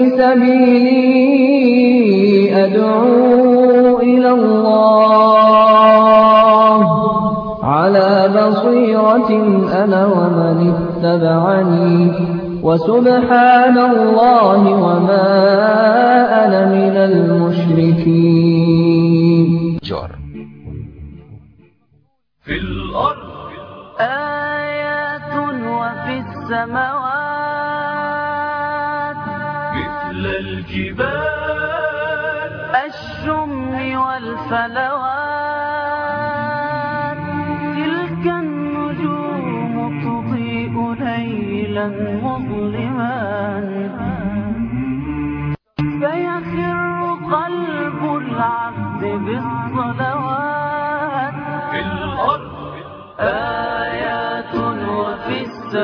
سبيلي أدعو إلى الله على بصيرة أنا ومن اتبعني وسبحان الله وما أنا من المشركين. في الأرض آيات وفي السماوات مثل الجبال الشم والفلوات تلك النجوم تضيء ليلا مظلما فيخر قلب العبد بالصلوات. في الأرض آيات وفي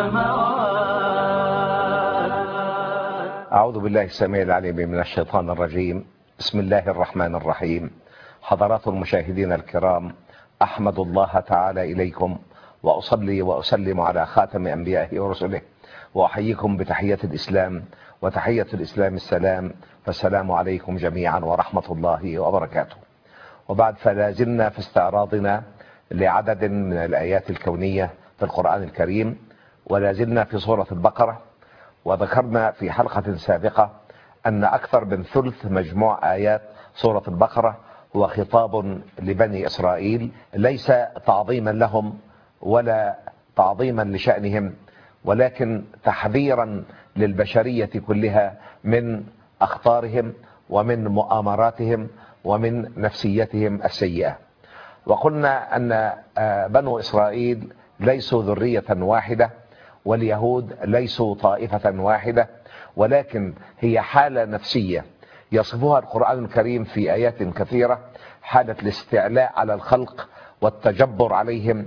السماوات. أعوذ بالله السميع العليم من الشيطان الرجيم. بسم الله الرحمن الرحيم. حضرات المشاهدين الكرام، أحمد الله تعالى إليكم وأصلي وأسلم على خاتم أنبيائه ورسله، وأحييكم بتحية الإسلام، وتحية الإسلام السلام، فالسلام عليكم جميعا ورحمة الله وبركاته. وبعد، فلا زلنا في استعراضنا لعدد من الآيات الكونية في القرآن الكريم، ولا زلنا في سورة البقرة. وذكرنا في حلقة سابقة أن أكثر من ثلث مجموع آيات سورة البقرة هو خطاب لبني إسرائيل، ليس تعظيما لهم ولا تعظيما لشأنهم، ولكن تحذيرا للبشرية كلها من أخطارهم ومن مؤامراتهم ومن نفسيتهم السيئة. وقلنا أن بنو إسرائيل ليسوا ذرية واحدة، واليهود ليسوا طائفة واحدة، ولكن هي حالة نفسية يصفها القرآن الكريم في آيات كثيرة، حالة الاستعلاء على الخلق والتجبر عليهم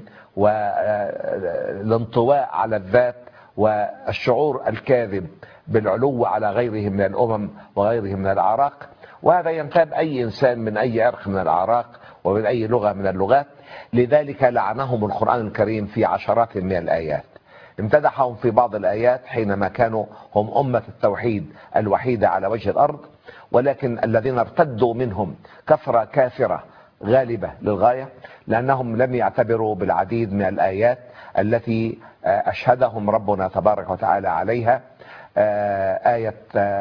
والانطواء على الذات والشعور الكاذب بالعلو على غيره من الأمم وغيره من الأعراق. وهذا ينتاب أي إنسان من أي عرق من الأعراق ومن أي لغة من اللغات. لذلك لعنهم القرآن الكريم في عشرات من الآيات. امتدحهم في بعض الآيات حينما كانوا هم أمة التوحيد الوحيدة على وجه الأرض، ولكن الذين ارتدوا منهم كثرة كافرة غالبة للغاية، لأنهم لم يعتبروا بالعديد من الآيات التي أشهدهم ربنا تبارك وتعالى عليها. آية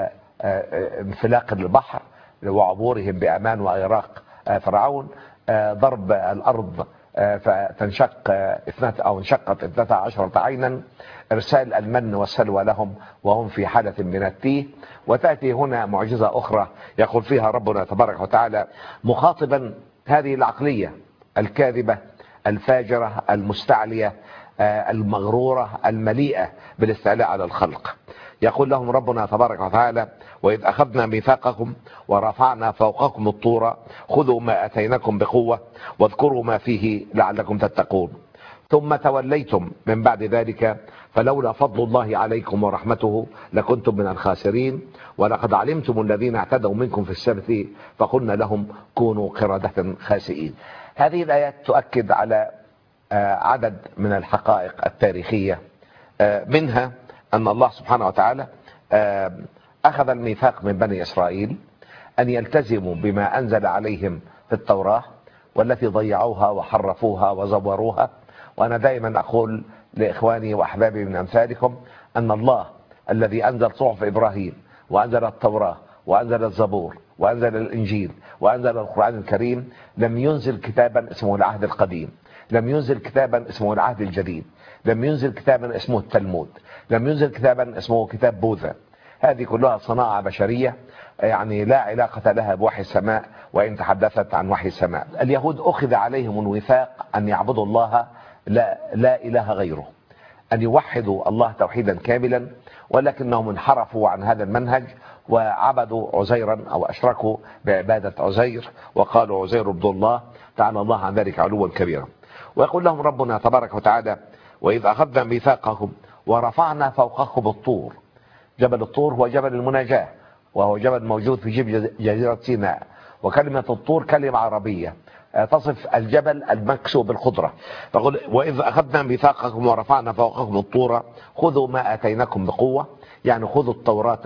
انفلاق البحر وعبورهم بأمان وإغراق فرعون، ضرب الأرض فتنشق انشقت 12 عينا، إرسال المن والسلوى لهم وهم في حالة من التيه. وتأتي هنا معجزة أخرى يقول فيها ربنا تبارك وتعالى مخاطبا هذه العقلية الكاذبة الفاجرة المستعلية المغرورة المليئة بالاستعلاء على الخلق. يقول لهم ربنا تبارك وتعالى: وإذ أخذنا ميثاقكم ورفعنا فوقكم الطور خذوا ما أتيناكم بقوة واذكروا ما فيه لعلكم تتقون ثم توليتم من بعد ذلك فلولا فضل الله عليكم ورحمته لكنتم من الخاسرين ولقد علمتم الذين اعتدوا منكم في السبت فقلنا لهم كونوا قردة خاسئين. هذه الآيات تؤكد على عدد من الحقائق التاريخية، منها أن الله سبحانه وتعالى أخذ الميثاق من بني إسرائيل أن يلتزموا بما أنزل عليهم في التوراة، والتي ضيعوها وحرفوها وزوروها. وأنا دائما أقول لإخواني وأحبابي من أمثالكم أن الله الذي أنزل صحف إبراهيم وأنزل التوراة وأنزل الزبور وأنزل الإنجيل وأنزل القرآن الكريم لم ينزل كتابا اسمه العهد القديم، لم ينزل كتابا اسمه العهد الجديد، لم ينزل كتابا اسمه التلمود، لم ينزل كتابا اسمه كتاب بوذا. هذه كلها صناعة بشرية، يعني لا علاقة لها بوحي السماء وإن تحدثت عن وحي السماء. اليهود أخذ عليهم الوثاق أن يعبدوا الله لا إله غيره، أن يوحدوا الله توحيدا كاملا، ولكنهم انحرفوا عن هذا المنهج وعبدوا عزيرا أو أشركوا بعبادة عزير وقالوا عزير ابن الله، تعالى الله عن ذلك علوا كبيرا. ويقول لهم ربنا تبارك وتعالى: وإذ أخذنا ميثاقكم ورفعنا فوقكم الطور. جبل الطور هو جبل المناجاة، وهو جبل موجود في جزيرة سيناء. وكلمة الطور كلمة عربية تصف الجبل المكسو بالخضرة. فقل: وإذ أخذنا ميثاقكم ورفعنا فوقكم الطور خذوا ما أتيناكم بقوة، يعني خذوا التوراة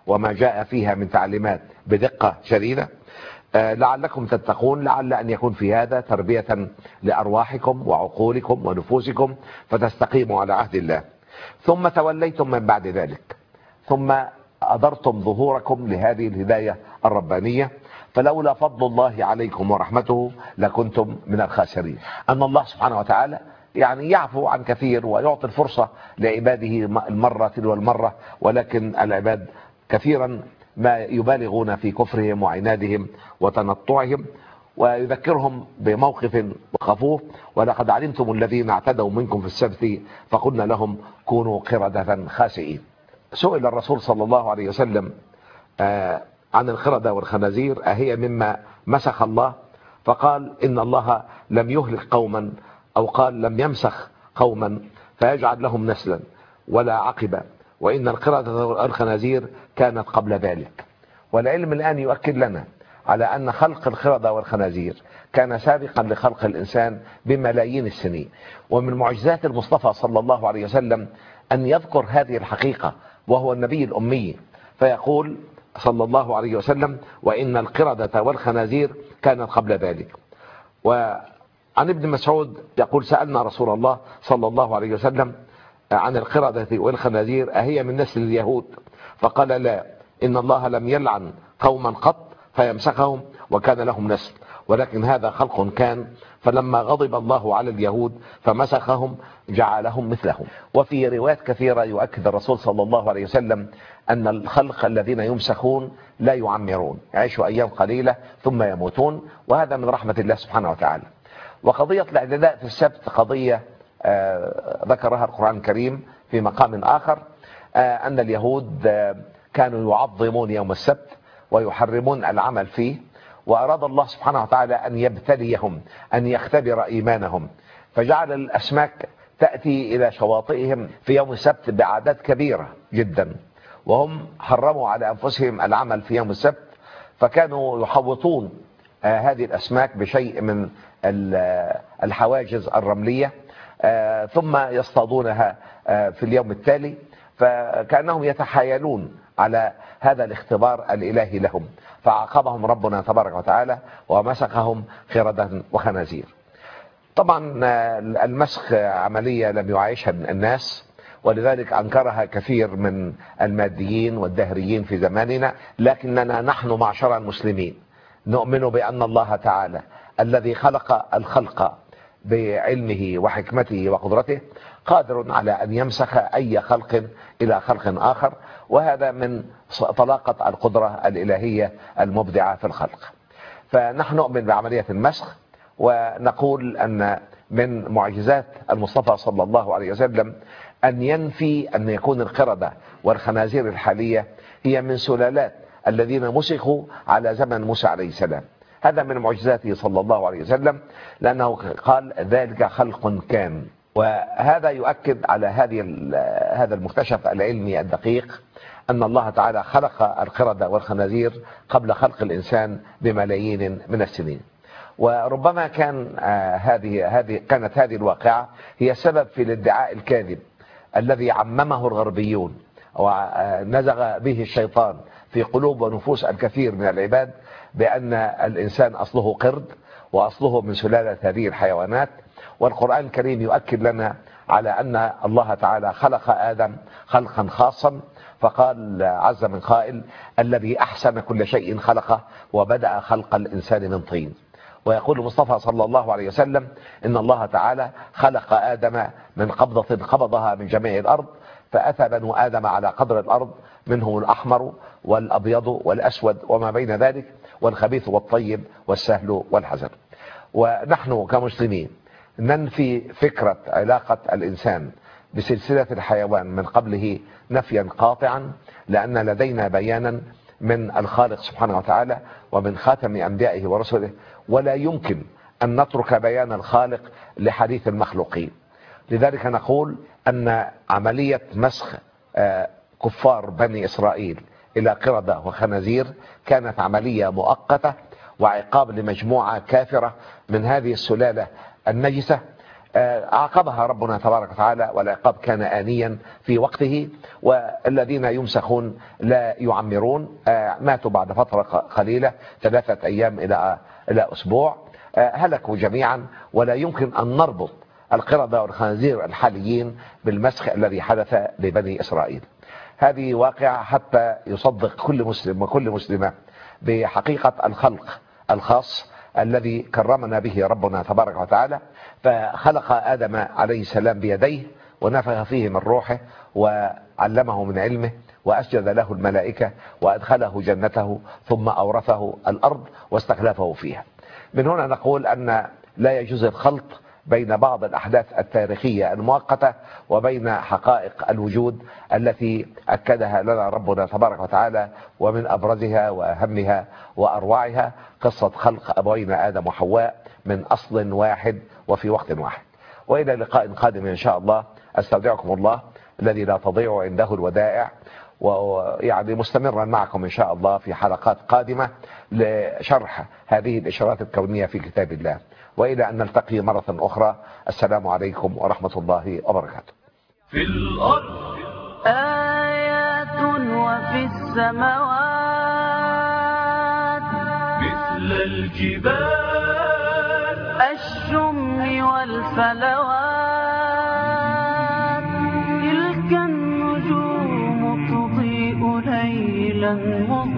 وما جاء فيها من تعليمات بدقة شديدة، لعلكم تتقون، لعل أن يكون في هذا تربية لأرواحكم وعقولكم ونفوسكم فتستقيموا على عهد الله. ثم توليتم من بعد ذلك، ثم أدرتم ظهوركم لهذه الهداية الربانية، فلولا فضل الله عليكم ورحمته لكنتم من الخاسرين. أن الله سبحانه وتعالى يعني يعفو عن كثير ويعطي الفرصة لعباده المرة تلو المرة، ولكن العباد كثيرا ما يبالغون في كفرهم وعنادهم وتنطعهم، ويذكرهم بموقف خفوف: ولقد علمتم الذين اعتدوا منكم في السبت فقلنا لهم كونوا قردة خاسئين. سئل الرسول صلى الله عليه وسلم عن القردة والخنازير أهي مما مسخ الله؟ فقال إن الله لم يهلك قوما، أو قال لم يمسخ قوما فيجعل لهم نسلا ولا عقبا، وإن القردة والخنازير كانت قبل ذلك. والعلم الآن يؤكد لنا على أن خلق القردة والخنازير كان سابقا لخلق الإنسان بملايين السنين. ومن معجزات المصطفى صلى الله عليه وسلم أن يذكر هذه الحقيقة وهو النبي الأمي، فيقول صلى الله عليه وسلم: وإن القردة والخنازير كانت قبل ذلك. وعن ابن مسعود يقول: سألنا رسول الله صلى الله عليه وسلم عن القردة والخنازير أهي من نسل اليهود؟ فقال: لا، إن الله لم يلعن قوما قط فيمسخهم وكان لهم نسل، ولكن هذا خلق كان، فلما غضب الله على اليهود فمسخهم جعلهم مثلهم. وفي روايات كثيرة يؤكد الرسول صلى الله عليه وسلم أن الخلق الذين يمسخون لا يعمرون، يعيشوا أيام قليلة ثم يموتون، وهذا من رحمة الله سبحانه وتعالى. وقضية الاعتداء في السبت قضية ذكرها القرآن الكريم في مقام آخر، أن اليهود كانوا يعظمون يوم السبت ويحرمون العمل فيه، وأراد الله سبحانه وتعالى أن يبتليهم، أن يختبر إيمانهم، فجعل الأسماك تأتي إلى شواطئهم في يوم السبت بأعداد كبيرة جدا، وهم حرموا على أنفسهم العمل في يوم السبت، فكانوا يحوطون هذه الأسماك بشيء من الحواجز الرملية، ثم يصطادونها في اليوم التالي، فكأنهم يتحايلون على هذا الاختبار الإلهي لهم، فعاقبهم ربنا تبارك وتعالى ومسخهم قردة وخنازير. طبعا المسخ عملية لم يعيشها الناس، ولذلك أنكرها كثير من الماديين والدهريين في زماننا، لكننا نحن معشر المسلمين نؤمن بأن الله تعالى الذي خلق الخلق بعلمه وحكمته وقدرته قادر على أن يمسخ أي خلق إلى خلق آخر، وهذا من طلاقة القدرة الإلهية المبدعة في الخلق. فنحن نؤمن بعملية المسخ، ونقول أن من معجزات المصطفى صلى الله عليه وسلم أن ينفي أن يكون القردة والخنازير الحالية هي من سلالات الذين مسخوا على زمن موسى عليه السلام. هذا من معجزاته صلى الله عليه وسلم، لأنه قال: ذلك خلق كان. وهذا يؤكد على هذا المكتشف العلمي الدقيق، أن الله تعالى خلق القردة والخنازير قبل خلق الإنسان بملايين من السنين. وربما كانت هذه الواقعة هي السبب في الادعاء الكاذب الذي عممه الغربيون ونزغ به الشيطان في قلوب ونفوس الكثير من العباد بأن الإنسان أصله قرد وأصله من سلالة هذه الحيوانات. والقرآن الكريم يؤكد لنا على أن الله تعالى خلق آدم خلقا خاصا، فقال عز من قائل: الذي أحسن كل شيء خلقه وبدأ خلق الإنسان من طين. ويقول المصطفى صلى الله عليه وسلم: إن الله تعالى خلق آدم من قبضة قبضها من جميع الأرض، فأتى بنو آدم على قدر الأرض، منهم الأحمر والأبيض والأسود وما بين ذلك، والخبيث والطيب والسهل والحزن. ونحن كمسلمين ننفي فكرة علاقة الإنسان بسلسلة الحيوان من قبله نفيا قاطعا، لأن لدينا بيانا من الخالق سبحانه وتعالى ومن خاتم أنبيائه ورسله، ولا يمكن أن نترك بيان الخالق لحديث المخلوقين. لذلك نقول أن عملية مسخ كفار بني إسرائيل إلى قردة وخنازير كانت عملية مؤقتة وعقاب لمجموعة كافرة من هذه السلالة النجسة، عاقبها ربنا تبارك وتعالى، والعقاب كان آنيا في وقته، والذين يمسخون لا يعمرون ماتوا بعد فترة قليلة 3 أيام إلى أسبوع، هلكوا جميعا. ولا يمكن أن نربط القردة والخنازير الحاليين بالمسخ الذي حدث لبني إسرائيل. هذه واقعة حتى يصدق كل مسلم وكل مسلمة بحقيقة الخلق الخاص الذي كرمنا به ربنا تبارك وتعالى. فخلق آدم عليه السلام بيديه ونفخ فيه من روحه وعلمه من علمه وأسجد له الملائكة وأدخله جنته ثم أورثه الأرض واستخلفه فيها. من هنا نقول أن لا يجوز الخلط بين بعض الأحداث التاريخية المؤقتة وبين حقائق الوجود التي أكدها لنا ربنا تبارك وتعالى، ومن أبرزها وأهمها وأروعها قصة خلق أبوينا آدم وحواء من أصل واحد وفي وقت واحد. وإلى لقاء قادم إن شاء الله، أستودعكم الله الذي لا تضيع عنده الودائع، ويعني مستمرا معكم إن شاء الله في حلقات قادمة لشرح هذه الإشارات الكونية في كتاب الله. وإلى أن نلتقي مرة أخرى، السلام عليكم ورحمة الله وبركاته. في الأرض آيات وفي السماوات مثل الجبال الشم والفلوات تلك النجوم تضيء ليلا مظلما